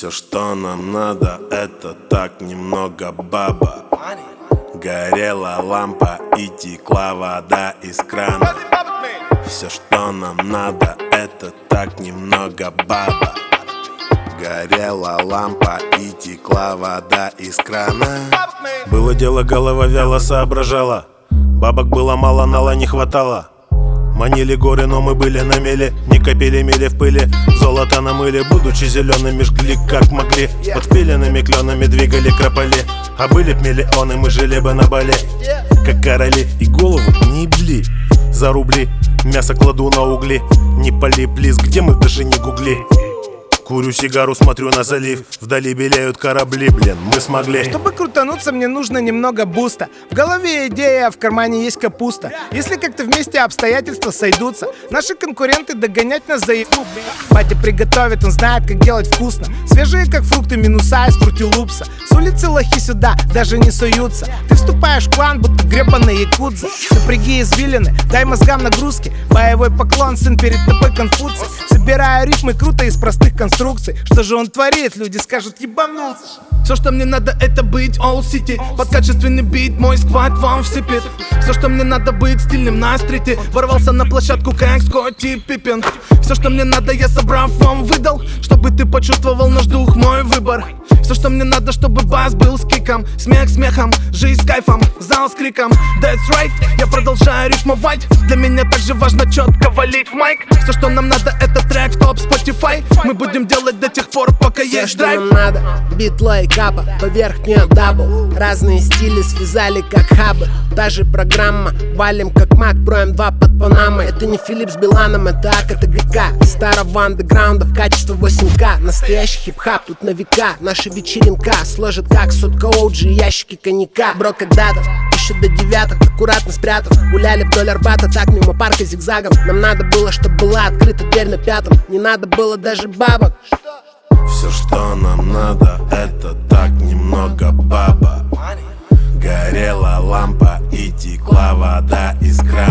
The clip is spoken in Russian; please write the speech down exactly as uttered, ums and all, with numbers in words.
Все, что нам надо, это так немного баба. Горела лампа и текла вода из крана. Все, что нам надо, это так немного баба. Горела лампа и текла вода из крана. Было дело, голова вяло соображала. Бабок было мало, нала не хватало. Манили горы, но мы были на мели. Не копили мили в пыли, золото намыли. Будучи зелеными, жгли как могли. Под пиленными кленами двигали крополи. А были б миллионы, мы жили бы на Бали, как короли, и голову не ебли. За рубли мясо кладу на угли. Не пали, плиз, где мы, даже не гугли. Курю сигару, смотрю на залив. Вдали белеют корабли, блин, мы смогли. Чтобы крутануться, мне нужно немного буста. В голове идея, а в кармане есть капуста. Если как-то вместе обстоятельства сойдутся, наши конкуренты догонять нас заебут. Батя приготовит, он знает, как делать вкусно. Свежие, как фрукты, минуса из фрутилупса. С улицы лохи сюда даже не суются. Ты вступаешь в клан, будто гребаный якудза. Напряги извилины, дай мозгам нагрузки. Боевой поклон, сын, перед тобой Конфуций. Собираю рифмы круто из простых конструкций. Что же он творит? Люди скажут, ебанулся. Все, что мне надо, это быть All City. Под качественный бит мой сквад вам всыпет. Все, что мне надо, быть стильным на стрите. Ворвался на площадку, как Скотти Пиппин. Все, что мне надо, я собрав вам выдал, чтобы ты почувствовал наш дух, мой выбор. Все, что мне надо, чтобы бас был с киком. Смех смехом, жизнь с кайфом, зал с криком. That's right, я продолжаю рифмовать. Для меня также важно четко валить в майк. Все, что нам надо, это трек в топ Spotify. Мы будем делать до тех пор, пока Все, есть что драйв. нам надо, битлой капа, поверх нее дабл. Разные стили связали как хабы. Та же программа, валим как маг, броем два под Панамой. Это не Филипп с Биланом, это АК, это ГК. Из старого андеграунда в качество восемь ка. Настоящий хип-хап тут на века. Наша вечеринка сложит как сотка оуджи и ящики коньяка. Бро, когда-то еще до девяток, аккуратно спрятав, гуляли вдоль Арбата, так мимо парка зигзагом. Нам надо было, чтобы была открыта дверь на пятом. Не надо было даже бабок. Все, что нам надо, это так немного баба. Горела лампа и текла вода из крана.